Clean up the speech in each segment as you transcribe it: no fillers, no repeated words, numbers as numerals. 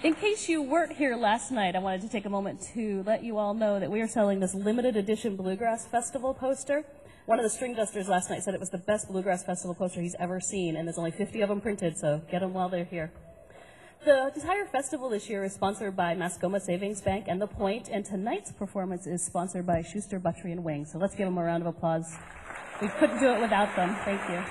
In case you weren't here last night, I wanted to take a moment to let you all know that we are selling this limited edition Bluegrass Festival poster. One of the string dusters last night said it was the best Bluegrass Festival poster he's ever seen, and there's only 50 of them printed, so get them while they're here. The entire festival this year is sponsored by Mascoma Savings Bank and The Point, and tonight's performance is sponsored by Schuster, Buttrey, and Wing. So let's give them a round of applause. We couldn't do it without them. Thank you.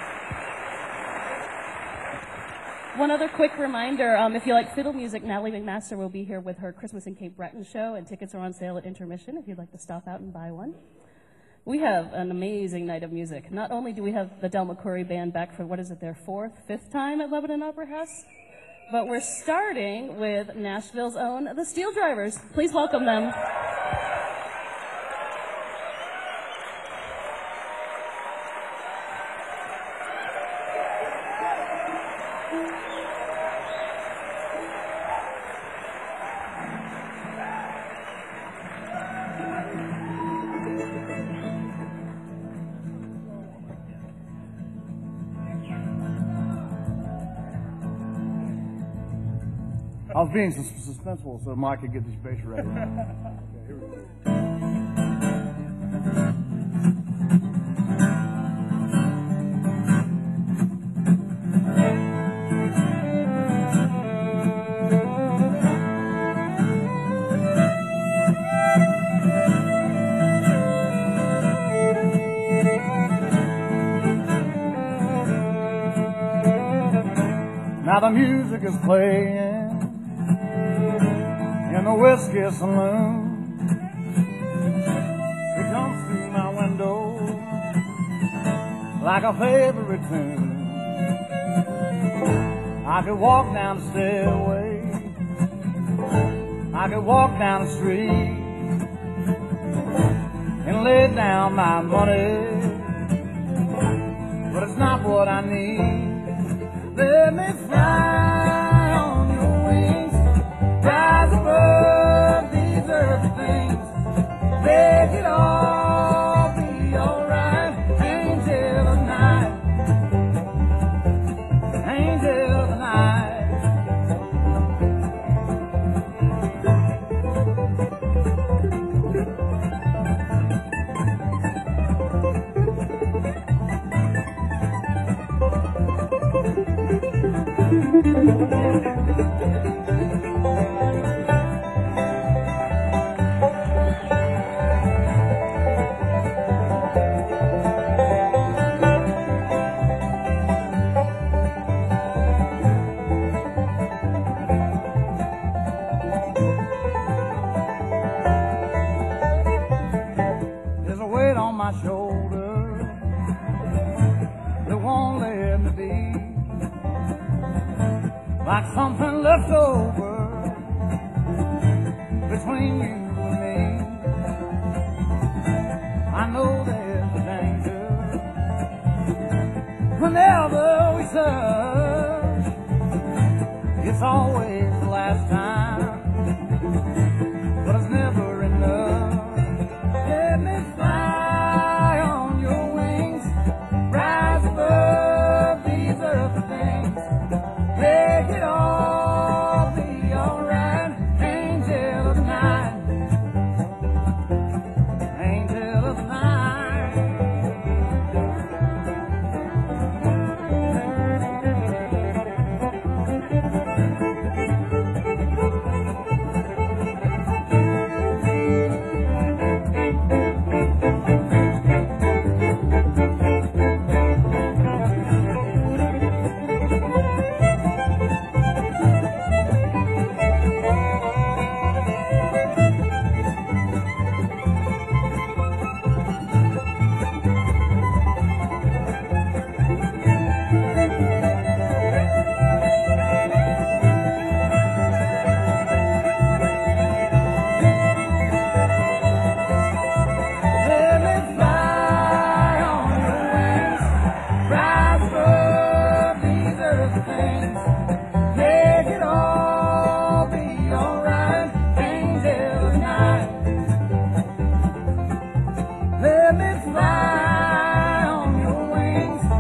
One other quick reminder, if you like fiddle music, Natalie McMaster will be here with her Christmas in Cape Breton show, and tickets are on sale at intermission if you'd like to stop out and buy one. We have an amazing night of music. Not only do we have the Del McCoury Band back for, their fifth time at Lebanon Opera House, but we're starting with Nashville's own The Steel Drivers. Please welcome them. I was being suspenseful so Mike could get this bass ready. Okay, here we go. Now the music is playing in the whiskey saloon. It comes through my window like a favorite tune. I could walk down the stairway, I could walk down the street and lay down my money, but it's not what I need. Let me fly on your wings, rise above these earthly things, make it all be alright. Angel of the night, angel of the night. There's a weight on my shoulder that won't let me be, like something left over between you and me. I know there's a danger whenever we touch. It's always the last time, but it's never enough. Let me fly on your wings, rise above these earthly things, make it all be alright. Angel of the night, angel of the night.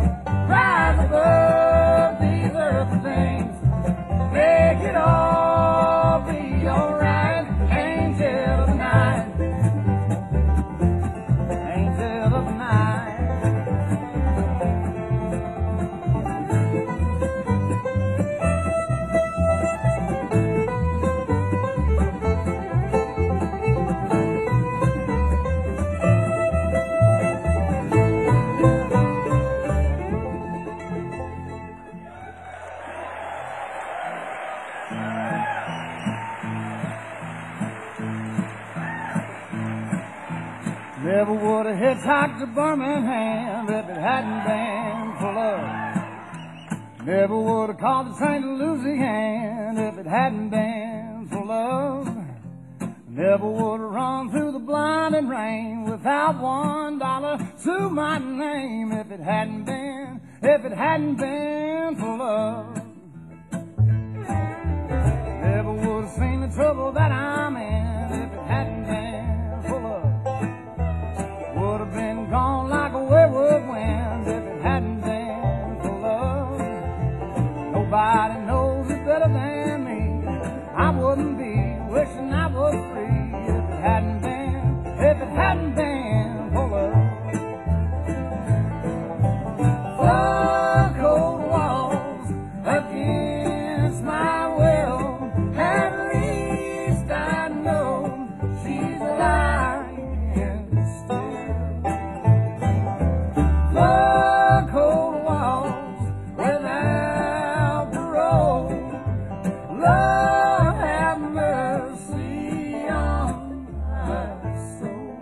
Make it all Never would have hitchhiked to Birmingham if it hadn't been for love. Never would have called the train to Louisiana if it hadn't been for love. Never would have run through the blinding rain without $1 to my name if it hadn't been for love. Never would have seen the trouble that I'm in if it hadn't been for love. Would have been gone like a wayward wind if it hadn't been for love. Nobody knows it better than me. I wouldn't be wishing I was free if it hadn't been for love. The cold walls against my will, at least I know she's lying still. The cold walls without parole, Lord have mercy on my soul.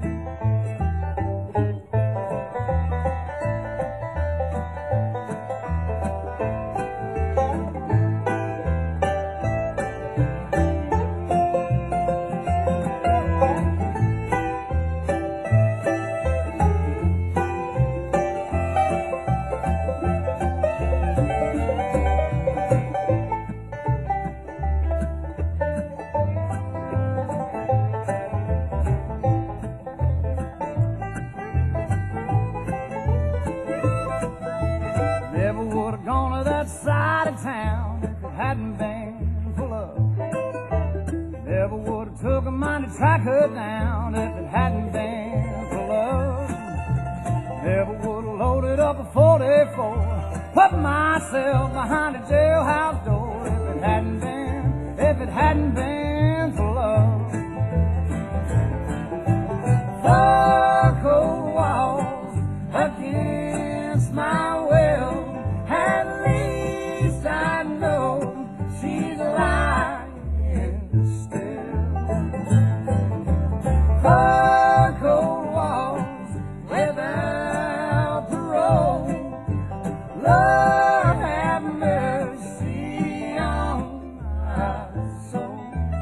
Never would have gone to that side of town if it hadn't been for love. Never would have took a mind to track her down if it hadn't been for love. Never would have loaded up a 44, put myself behind a jailhouse door if it hadn't been for love. The cold walls against my will, at least I know she's lying still. The cold walls without parole, Lord have mercy on my soul.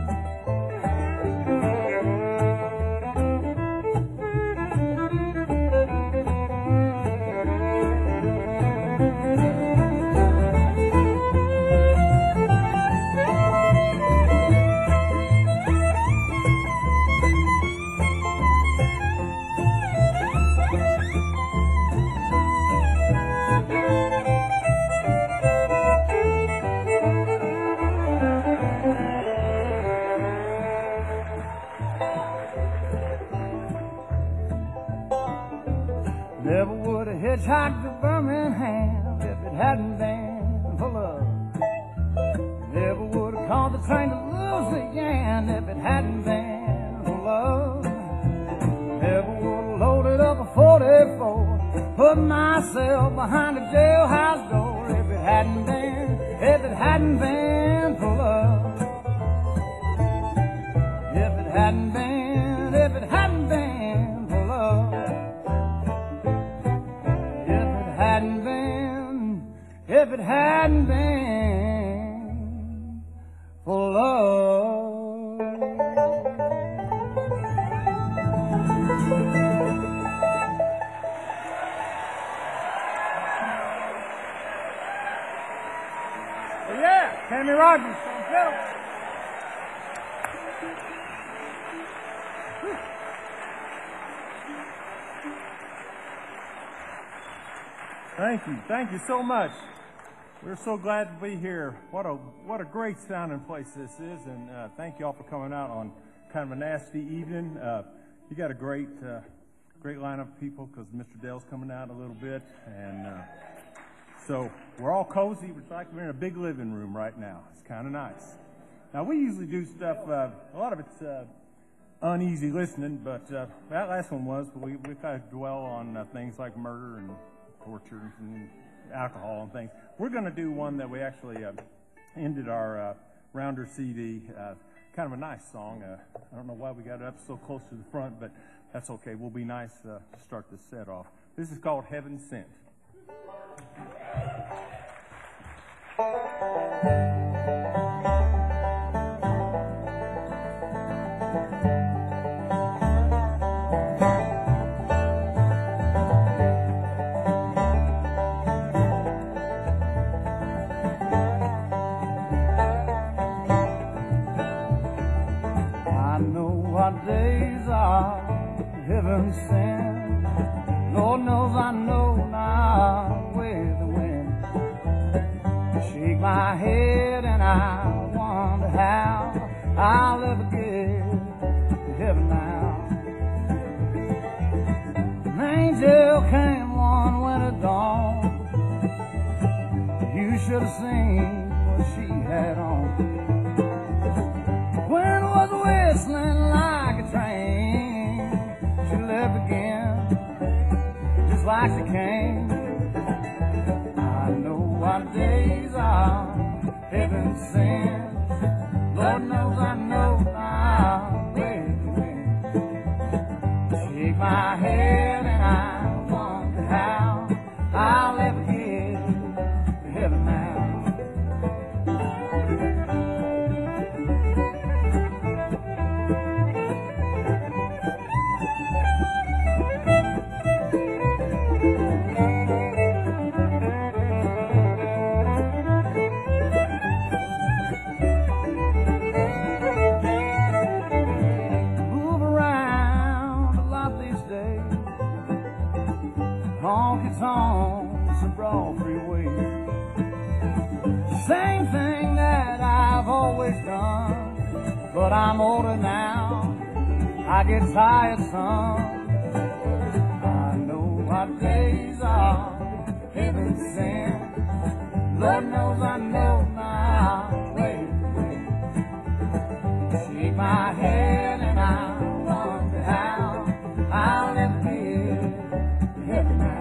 Never would have hitchhiked to Birmingham if it hadn't been for love. Never would have called the train to Louisiana if it hadn't been for love. Never would have loaded up a 44, put myself behind a jailhouse door if it hadn't been for love. If it hadn't been for love. If it hadn't been for love. Yeah, Tammy Rogers. Thank you so much. We're so glad to be here. What a great sounding place this is, and thank you all for coming out on kind of a nasty evening. You got a great lineup of people because Mr. Dale's coming out a little bit, and so we're all cozy. It's like we're in a big living room right now. It's kind of nice. Now we usually do stuff. A lot of it's uneasy listening, but that last one was. But we kind of dwell on things like murder and torture and alcohol and things. We're going to do one that we actually ended our Rounder CD. Kind of a nice song. I don't know why we got it up so close to the front, but that's okay. We'll be nice to start this set off. This is called Heaven Sent. Days are heaven sent. Lord knows I know now where the wind. Shake my head and I wonder how I'll ever get to heaven now. An angel came one winter dawn. You should have seen what she had on. Wind was whistling like a train. She left again, just like she came. I know what days are heaven sent. Lord knows I know now where to win. Shake my head and I wonder how I'll ever get to heaven now. Honky-tonks and broad freeway. Same thing that I've always done, but I'm older now, I get tired some. I know what days are heaven sent. Lord knows I know now wait. Shake my head and I wonder how I'll ever get to heaven now.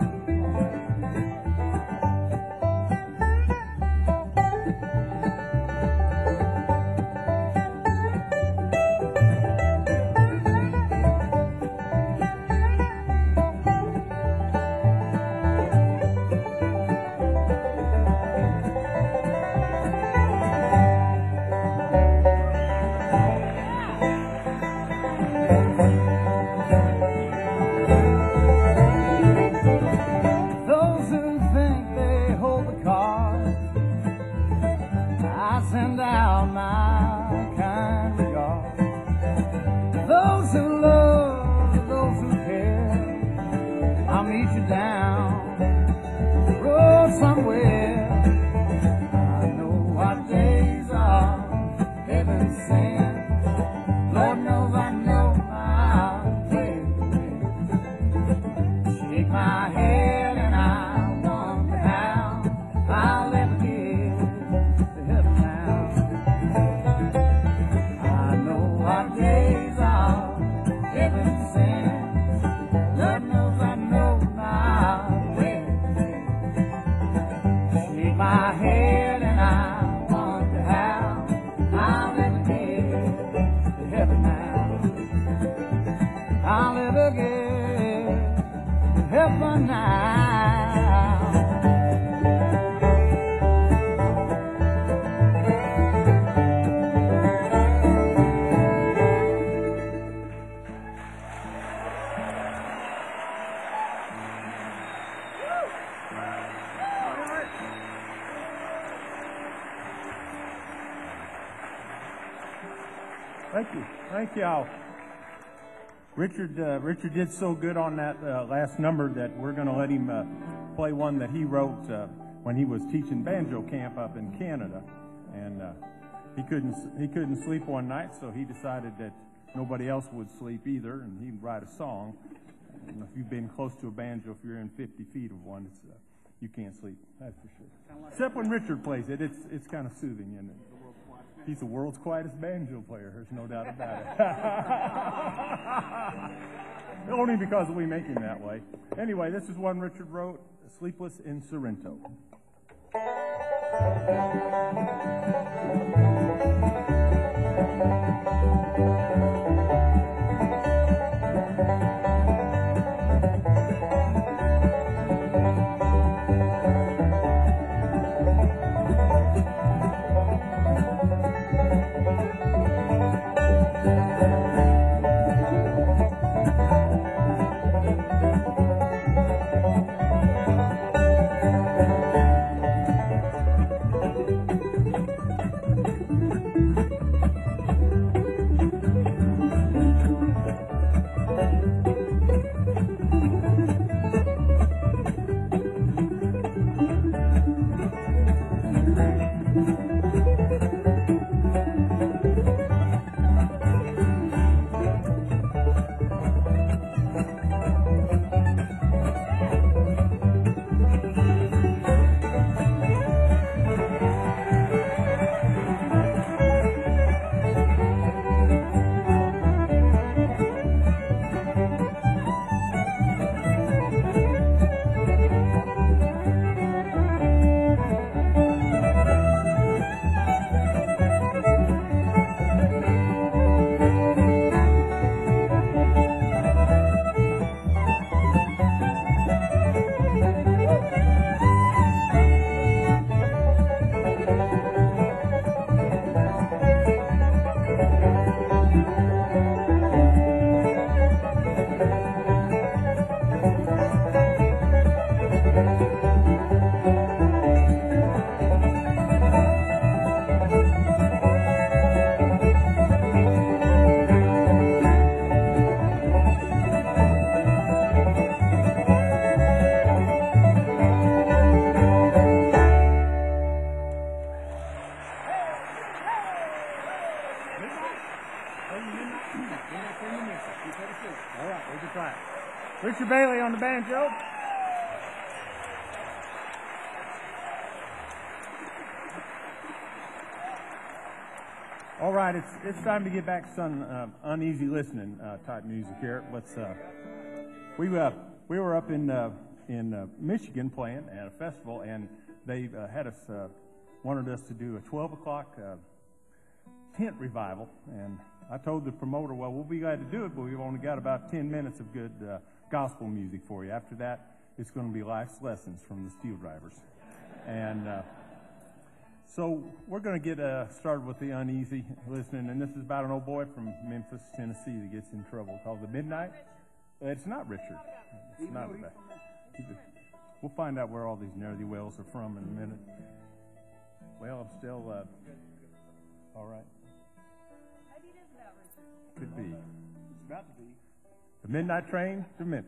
Send out my kind regard. Those who love, those who care, I'll meet you down the road somewhere. I know what days are heaven sent. Lord knows I know my way. Shake my head and I wonder how I'll ever get. What days are heaven sent. Lord knows I know now where to shake my head and I wonder how I'll ever get to heaven now. I'll ever get to heaven now. Thank you. Thank y'all. Richard did so good on that last number that we're going to let him play one that he wrote when he was teaching banjo camp up in Canada, and he couldn't sleep one night, so he decided that nobody else would sleep either, and he'd write a song. And if you've been close to a banjo, if you're in 50 feet of one, you can't sleep. That's for sure. Except when Richard plays it, it's kind of soothing, isn't it? He's the world's quietest banjo player. There's no doubt about it. Only because we make him that way. Anyway, this is one Richard wrote, Sleepless in Sorrento. All right, we can try it. Richard Bailey on the banjo. All right, it's time to get back to some uneasy listening type music here. We were up in Michigan playing at a festival, and they wanted us to do a 12 o'clock tent revival, and I told the promoter, well, we'll be glad to do it, but we've only got about 10 minutes of good gospel music for you. After that, it's going to be life's lessons from the Steel Drivers. And so we're going to get started with the uneasy listening, and this is about an old boy from Memphis, Tennessee that gets in trouble called The Midnight. It's not Richard. It's not bad. We'll find out where all these ne'er-do-wells are from in a minute. Well, I'm still, all right. Maybe it is about Richard. Could be. It's about to be. The Midnight Train to Memphis.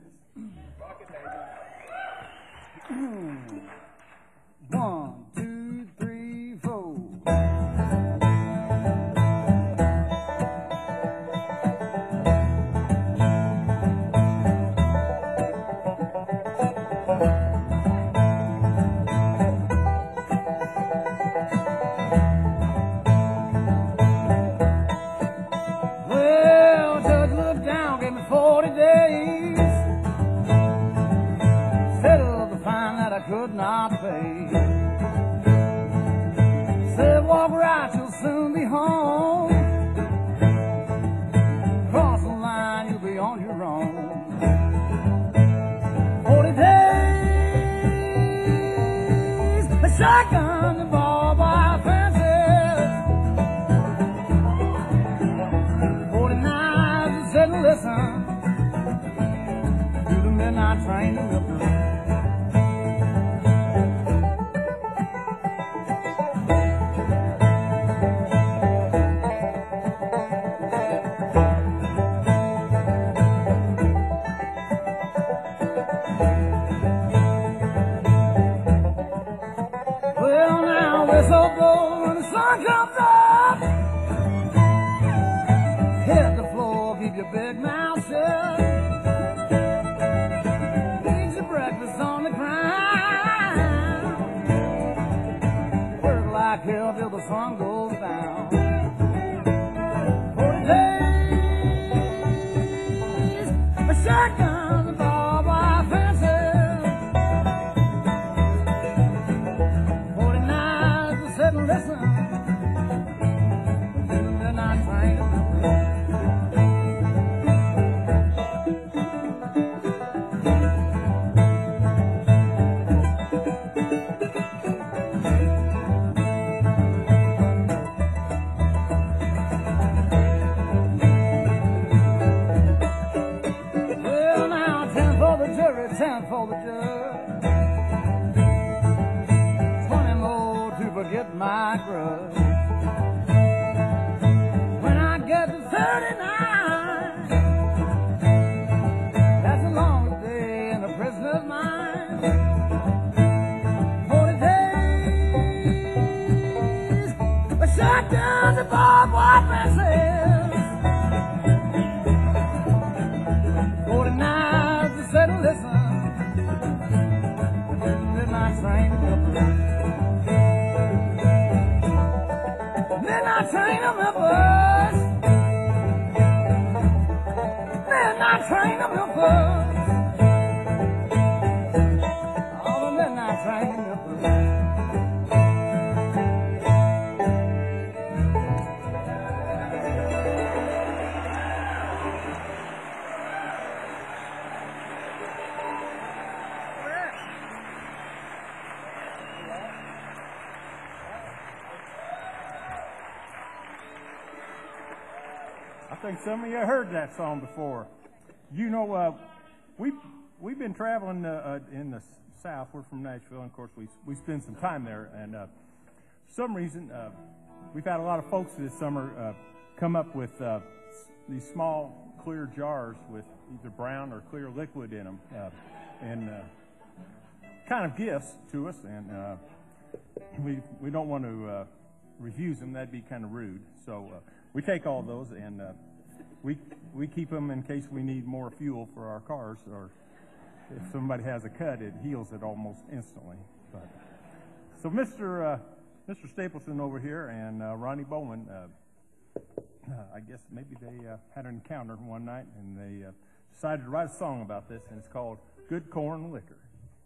One, two, three, four. Well, judge looked down, gave me 40 days. Settled the fine that I could not pay. Said walk right, you'll soon be home. Cross the line, you'll be on your own. 40 days, a shotgun and barbed wire fences. 40 nights, and said listen to the midnight train to Memphis. Well, now whistle blow when the sun comes up. Hit the floor, keep your big mouth shut. Eat your breakfast on the ground. Work like hell till the sun goes down. 40 days, a shotgun, and barbed wire fences. 40 nights, I said listen to the midnight train. Well, now 10 for the jury, 10 for the judge. 20 more to forget my grudge. When I get to 39, that's the longest day in a prisoner's mind. 40 days, a shotgun, the barbed wire fences. 40 nights, I said listen to the midnight train to Memphis. Midnight train to Memphis. Midnight train to Memphis. Oh, the midnight train to Memphis. I think some of you heard that song before. You know, we've been traveling in the South. We're from Nashville, and of course we spend some time there. And for some reason, we've had a lot of folks this summer come up with these small clear jars with either brown or clear liquid in them, and kind of gifts to us. And we don't want to refuse them. That'd be kind of rude. So we take all those and we keep them in case we need more fuel for our cars, or if somebody has a cut, it heals it almost instantly. But, so Mr. Stapleton over here and Ronnie Bowman, I guess maybe they had an encounter one night, and they decided to write a song about this, and it's called Good Corn Liquor.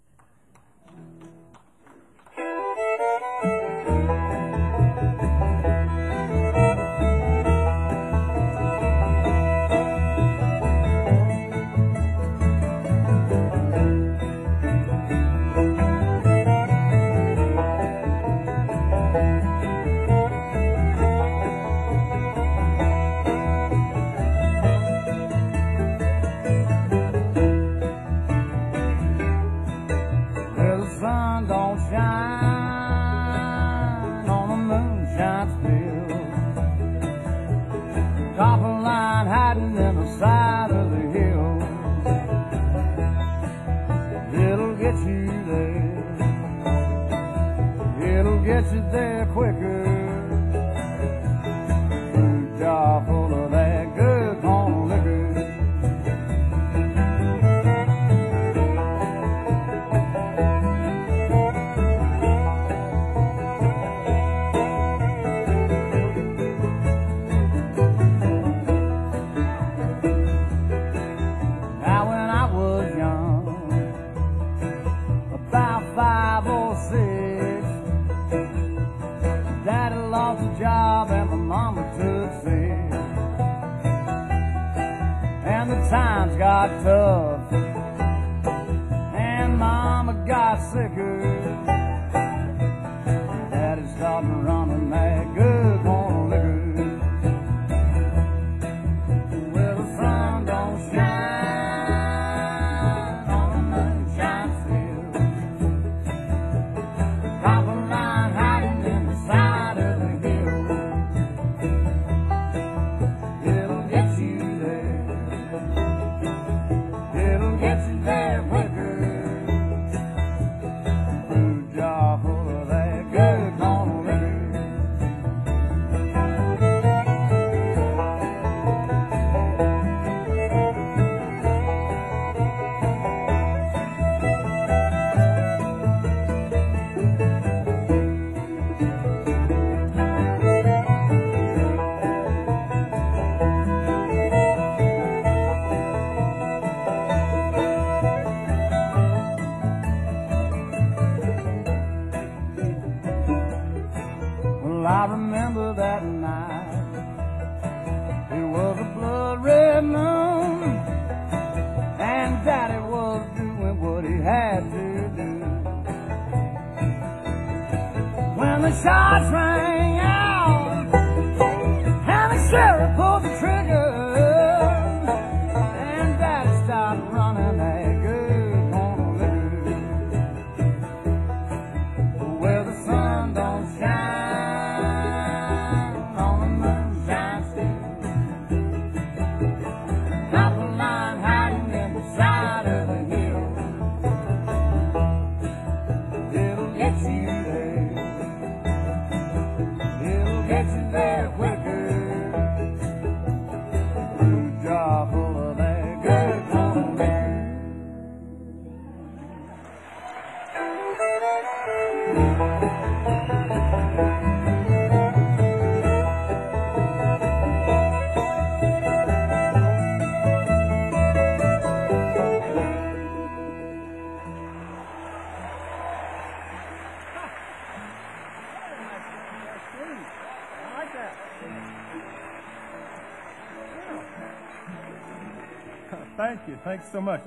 Thank you. Thanks so much.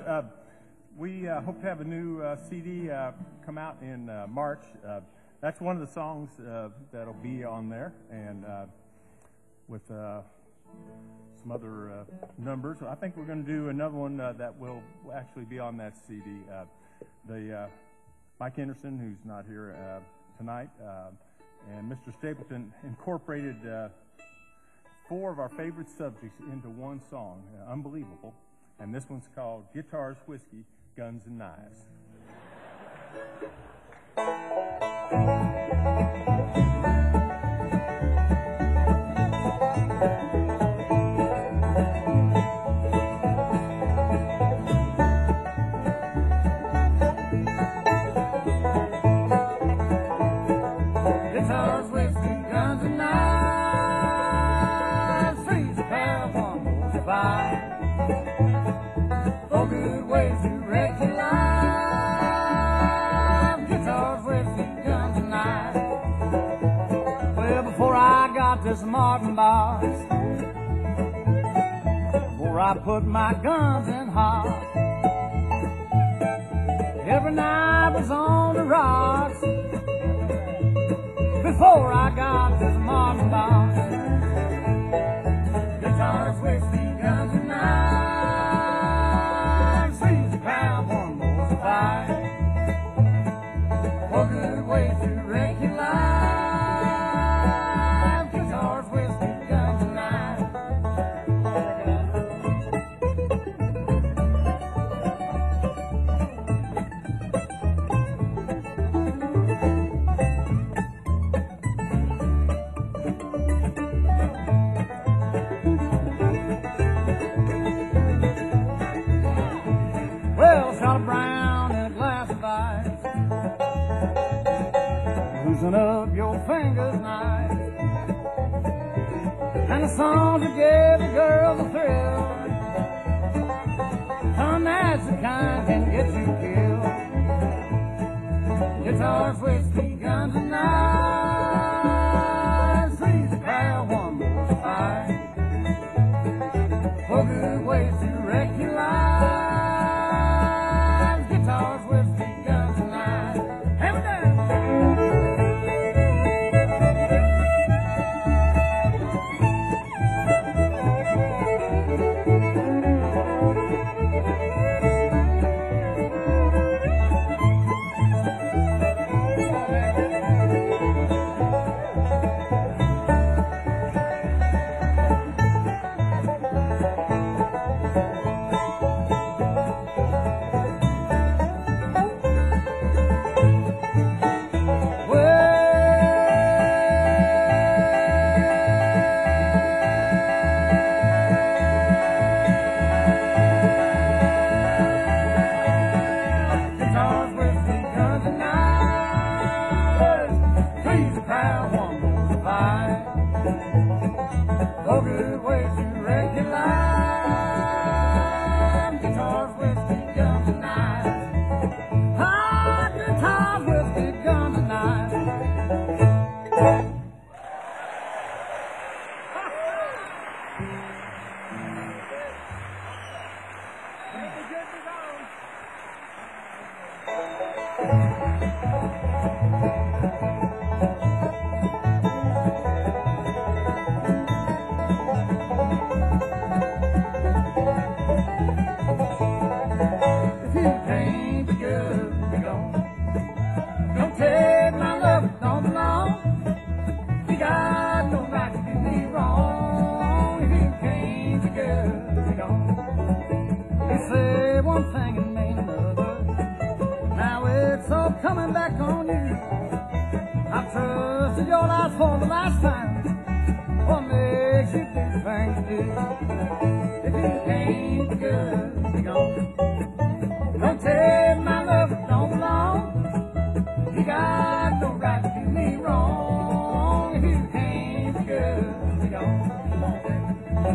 We hope to have a new CD come out in March. That's one of the songs that'll be on there, and with some other numbers. I think we're going to do another one that will actually be on that CD. Mike Henderson, who's not here tonight, and Mr. Stapleton incorporated 4 of our favorite subjects into one song. Unbelievable. And this one's called Guitars, Whiskey, Guns, and Knives. some Martin bars before I put my guns in hot. Every night was on the rocks before I got to the Martin bars. Guitars, whiskey, guns, and knives. Freeze the crowd, one more fight. A good way to wreck your life. Guitars, whiskey, guns, and knives. Well, shot a brown in a glass of ice, loosen up your fingers nice, and the songs that gave the girls a thrill, some that's the kind can get you killed. Guitars, whiskey, guns, and knives. Freeze the crowd, one more fight. For good ways to wreck your life. Guitars, whiskey, guns, and knives. Hammer down. Guitars, whiskey, guns, and knives. Freeze the crowd, one more fight. For good ways to wreck your life. Guitars, whiskey, guns, and knives. Ah, guitars, whiskey, guns, and knives. If you can't be good, be gone. Don't take my love, it don't belong. You got no right to do me wrong. If you can't be good, be gone. You say one thing and mean another. Now it's all coming back on you. I trusted your lies for the last time. What makes you do the things you do? If you can't be good, be gone. Don't take my love, it don't belong. You got no right to do me wrong. If you can't be good, be gone. Come on, baby.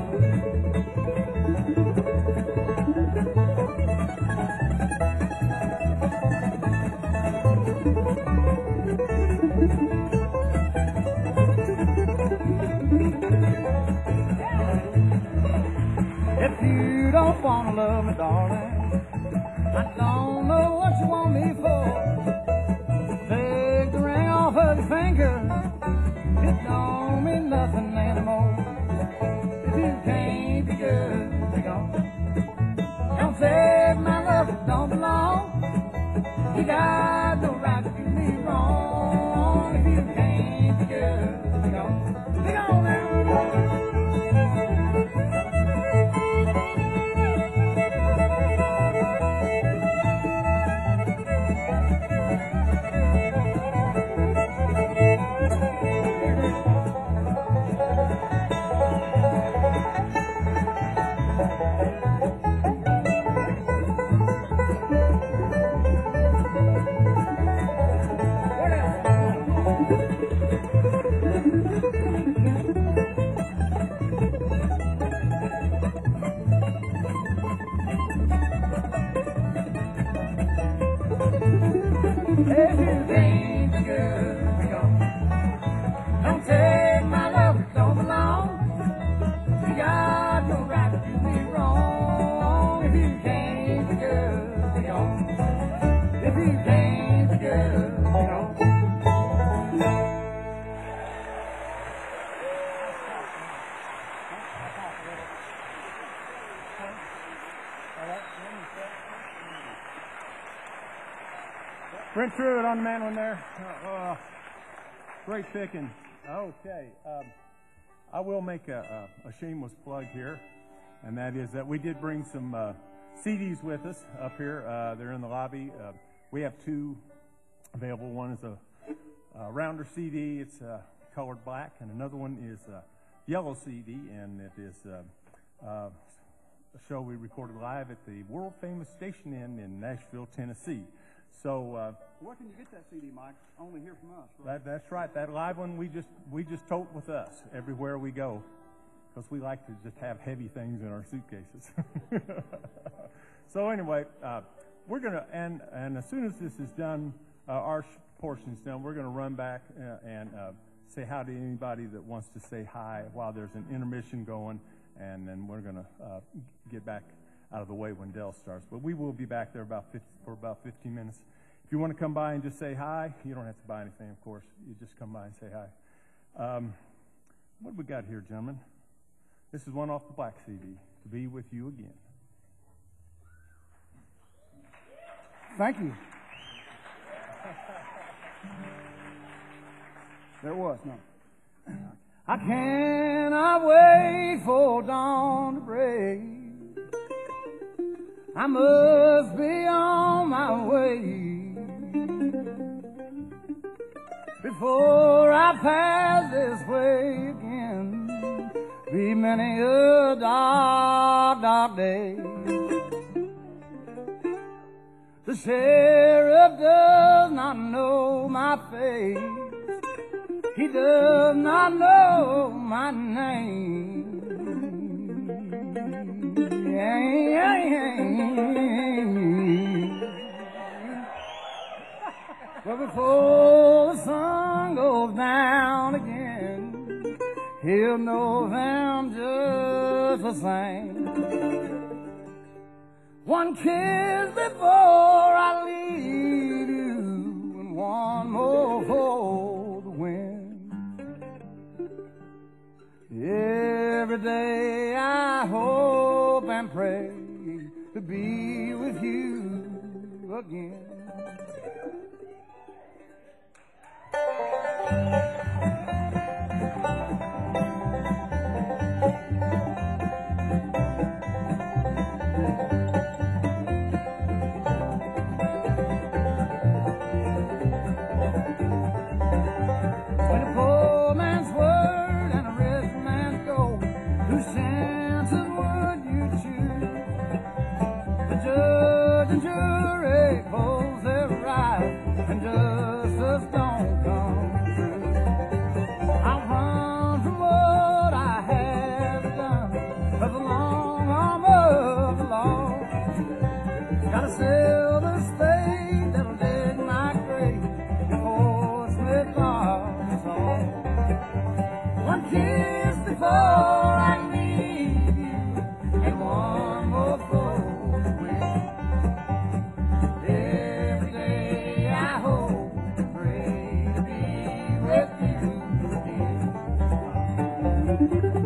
If you don't wanna love me, darling, I don't know what you want me for. Take the ring off of your finger, it don't mean nothing anymore. If you can't be good, be gone. Don't take my love, it don't belong. You got no right to do me wrong. If you can't be good, be gone. Be gone now. What else? Brent Truitt on the mandolin there. Great picking. Okay. I will make a shameless plug here, and that is that we did bring some CDs with us up here. They're in the lobby. We have two available. One is a rounder CD. It's colored black, and another one is a yellow CD, and it is a show we recorded live at the world famous Station Inn in Nashville, Tennessee. So where can you get that CD, Mike? Only hear from us, right? That's right. That live one we just tote with us everywhere we go, because we like to just have heavy things in our suitcases. So anyway, we're gonna and as soon as this is done, our portion's done, we're gonna run back and say hi to anybody that wants to say hi while there's an intermission going, and then we're gonna get back out of the way when Dell starts. But we will be back there for about 15 minutes. If you want to come by and just say hi, you don't have to buy anything, of course. You just come by and say hi. What do we got here, gentlemen? This is one off the black CD, To Be With You Again. Thank you. There was no. I cannot wait for dawn to break. I must be on my way before I pass this way again. Be many a dark, dark day. The sheriff does not know my face. He does not know my name. But before the sun goes down again, he'll know them just the same. One kiss before I leave you, and one more for the wind. Every day I hope and pray to be with you again. When a poor man's word and a rich man's gold, whose chances would you choose? The judge and jury close their eyes, and justice don't come true. I'll run from what I have done, but the long arm of the law gotta sell the state that'll dig my grave before Smith Barnes all. One kiss before I leave you, and one more for the win. Every day I hope and pray to be with you again.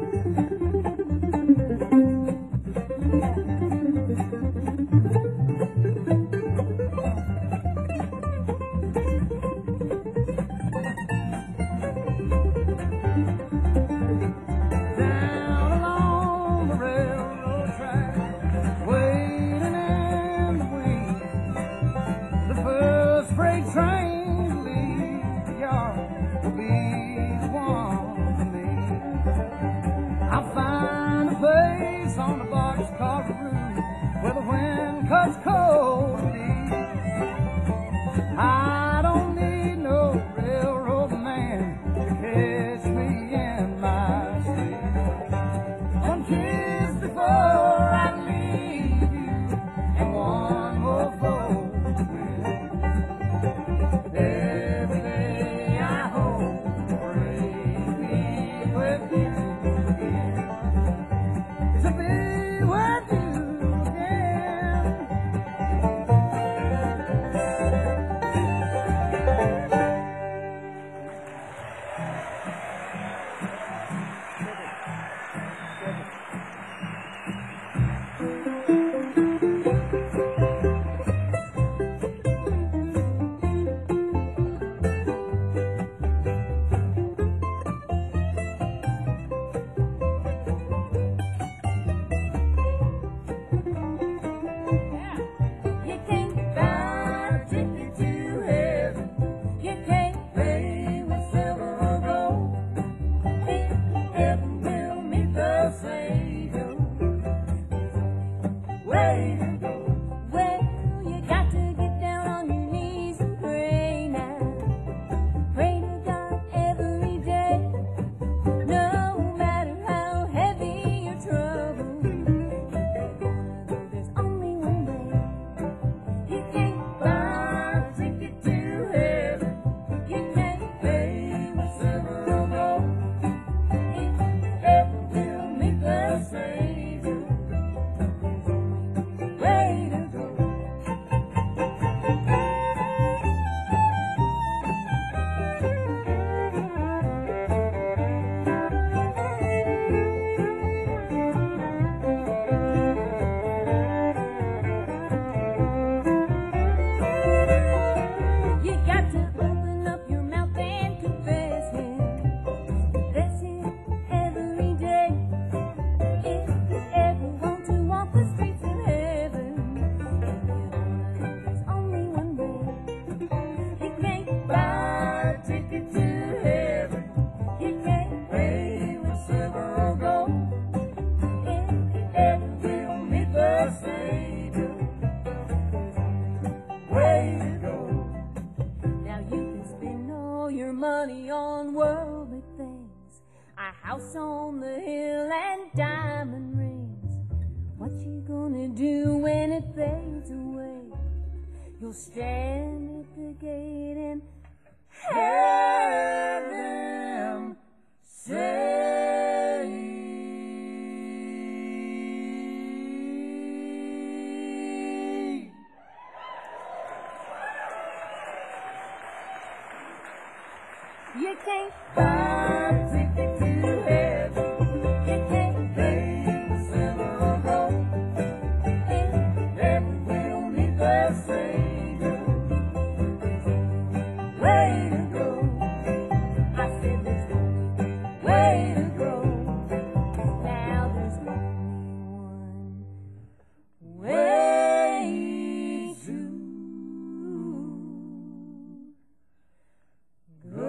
house on the hill and diamond rings. What you gonna do when it fades away? You'll stand at the gate and have them say, you can't buy a ticket to heaven. You can't pay the silver or gold. And every will meet their Savior. Way to go. I said there's only way to go. Now there's only one way to go.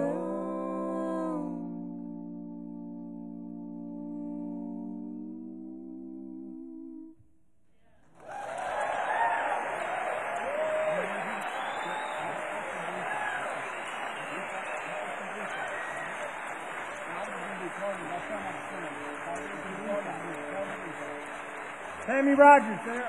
Tammy Rogers there.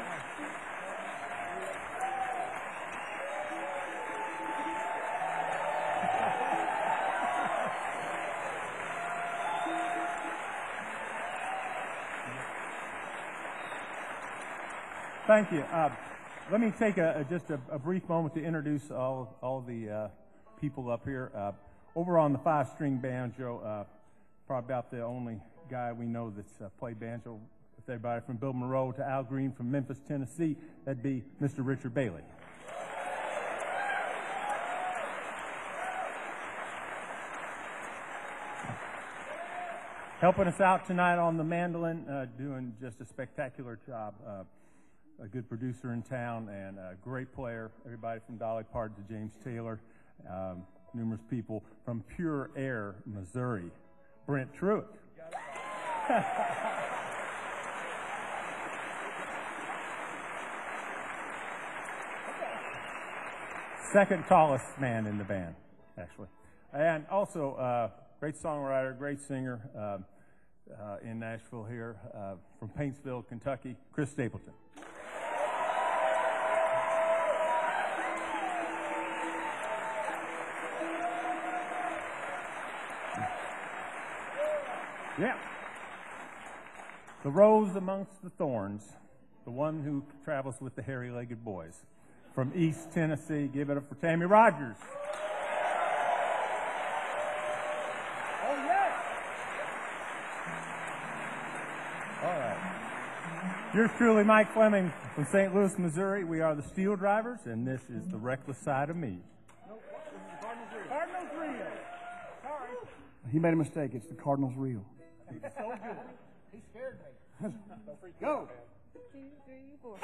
Thank you. Let me take just a brief moment to introduce all the people up here. Over on the five-string banjo, probably about the only guy we know that's played banjo with everybody from Bill Monroe to Al Green from Memphis, Tennessee. That'd be Mr. Richard Bailey. Helping us out tonight on the mandolin, doing just a spectacular job. A good producer in town and a great player. Everybody from Dolly Parton to James Taylor, numerous people from Pure Air, Missouri. Brent Truitt. Second tallest man in the band, actually. And also, great songwriter, great singer in Nashville here, from Paintsville, Kentucky, Chris Stapleton. Yeah. The rose amongst the thorns, the one who travels with the hairy-legged boys. From East Tennessee, give it up for Tammy Rogers. Oh, yes. All right. Yours truly, Mike Fleming from St. Louis, Missouri. We are the Steel Drivers, and this is the reckless side of me. Cardinals Rio. Sorry. He made a mistake. It's the Cardinals Rio. He's so good. He scared me. Go. 2, 3, 4.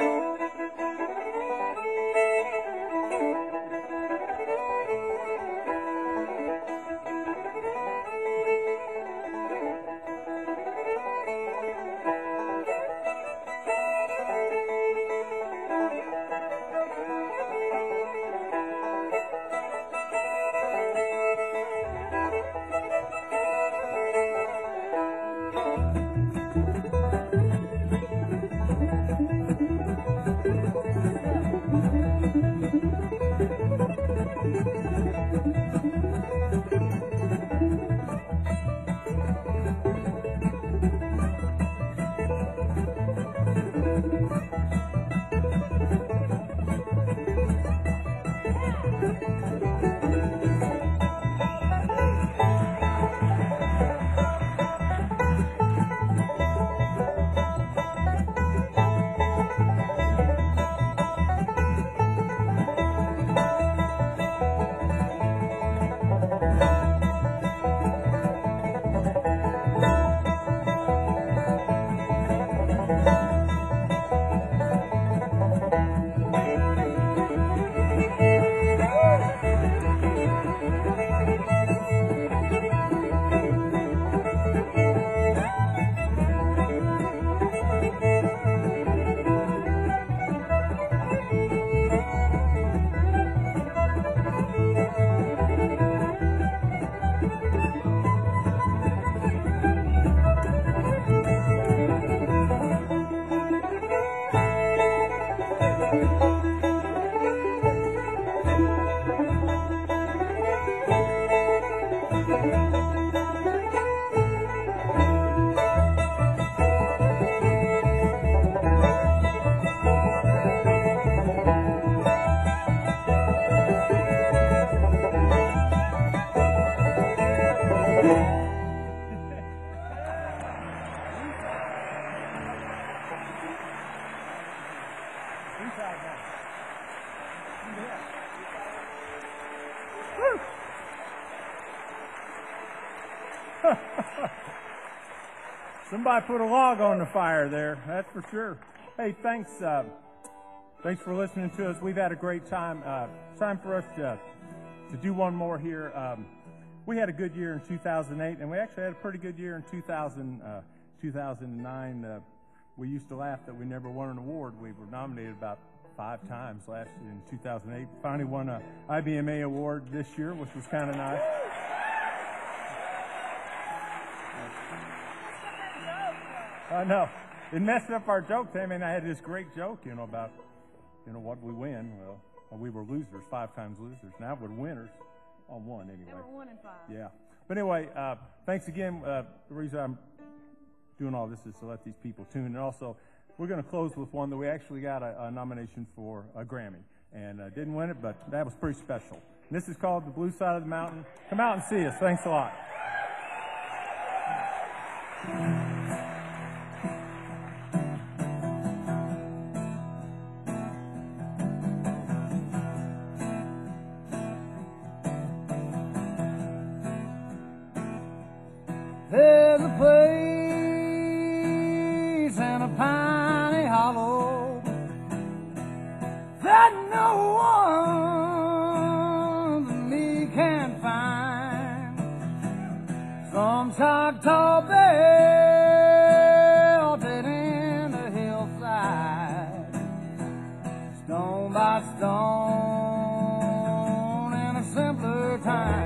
side now. Somebody put a log on the fire there, that's for sure. Hey, thanks for listening to us. We've had a great time. It's time for us to do one more here. We had a good year in 2008, and we actually had a pretty good year in 2009. We used to laugh that we never won an award. We were nominated about 5 times last year in 2008. Finally won an IBMA award this year, which was kind of nice. I know. It messed up our jokes. I mean, I had this great joke, about, what we win. Well, we were losers, 5 times losers. Now we're winners on 1 anyway. They were 1 and 5. Yeah. But anyway, thanks again. The reason I'm doing all this is to let these people tune. And also, we're going to close with one that we actually got a nomination for a Grammy. And didn't win it, but that was pretty special. And this is called The Blue Side of the Mountain. Come out and see us. Thanks a lot. There's a place in a piney hollow that no one but me can find. Some Choctaw belted in the hillside, stone by stone in a simpler time.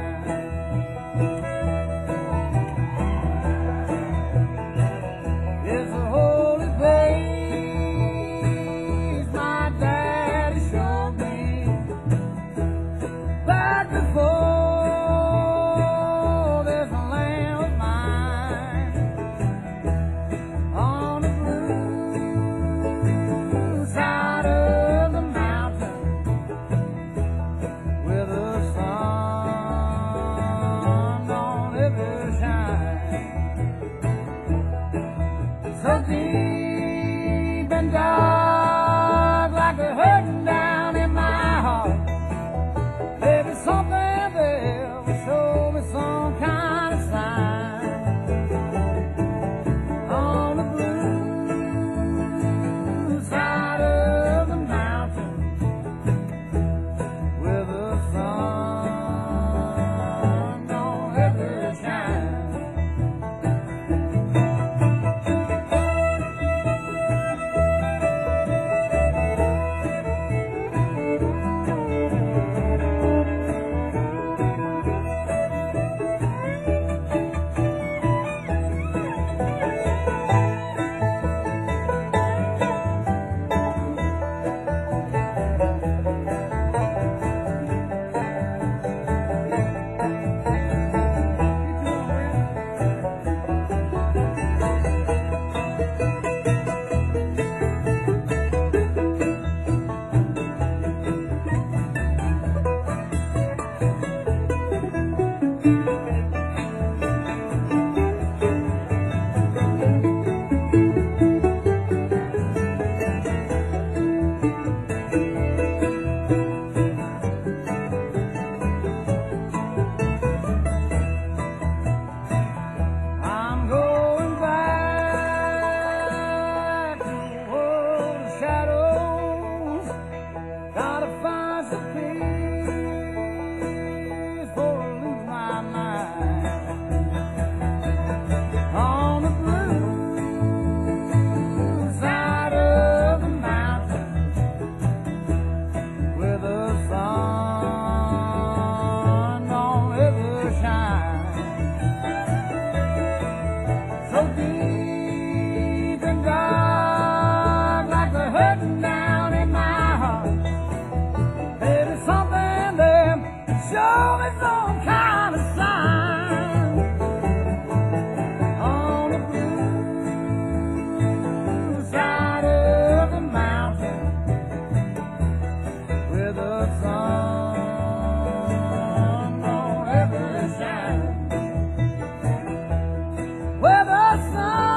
Where the sun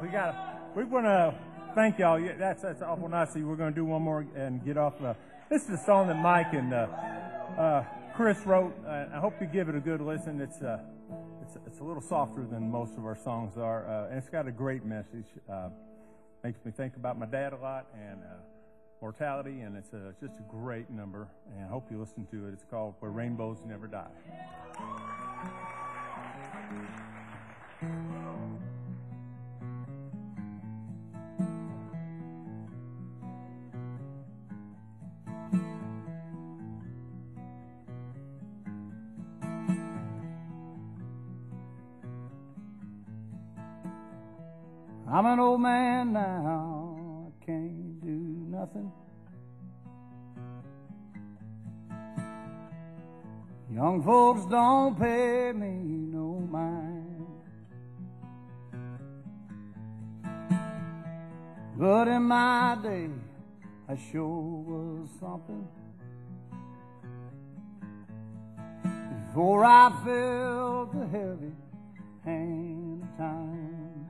We want to thank y'all. Yeah, that's awful nice. So we're going to do one more and get off. This is a song that Mike and Chris wrote. I hope you give it a good listen. It's a little softer than most of our songs are, and it's got a great message. Makes me think about my dad a lot and mortality, and it's just a great number. And I hope you listen to it. It's called "Where Rainbows Never Die." I'm an old man now, I can't do nothing. Young folks don't pay me no mind. But in my day, I sure was something. Before I felt the heavy hand of time.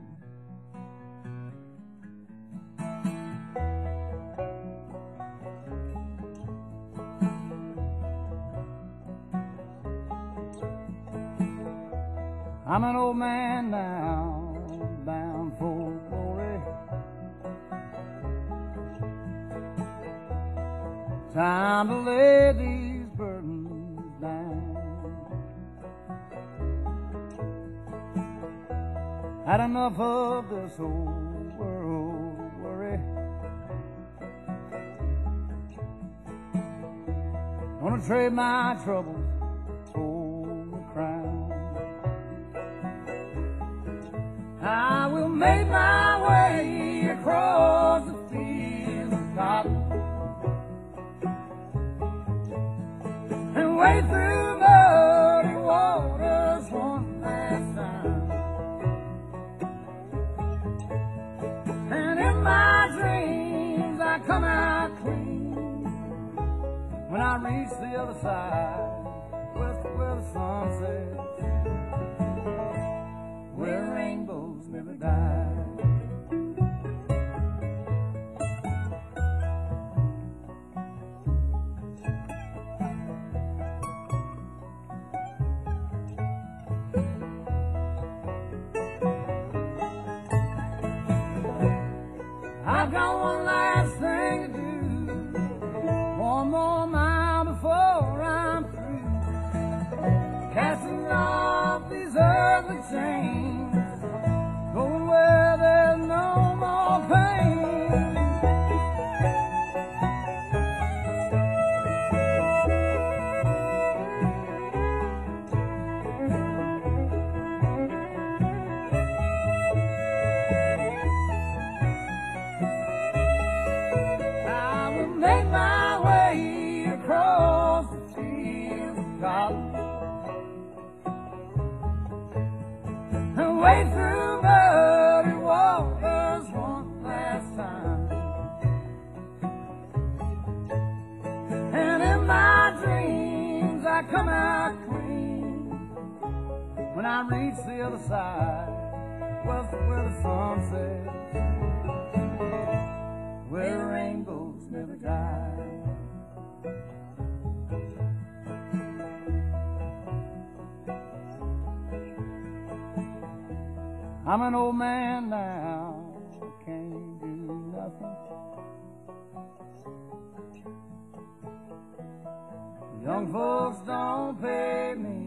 I'm an old man now, bound for glory. Time to lay these burdens down. Had enough of this old world of worry. Gonna trade my troubles for the crown. I will make my way across the fields of cotton and wade through muddy waters one last time. And in my dreams I come out clean when I reach the other side, where the sun sets, where rainbows never die. I've got one last thing to do, one more mile before I'm through, casting off these earthly chains, going where there's no more pain. I will make my way across the fields of cotton and wade through muddy waters one last time. And in my dreams I come out clean when I reach the other side, where the sun sets, where rainbows never die. I'm an old man now, I can't do nothing. Young folks don't pay me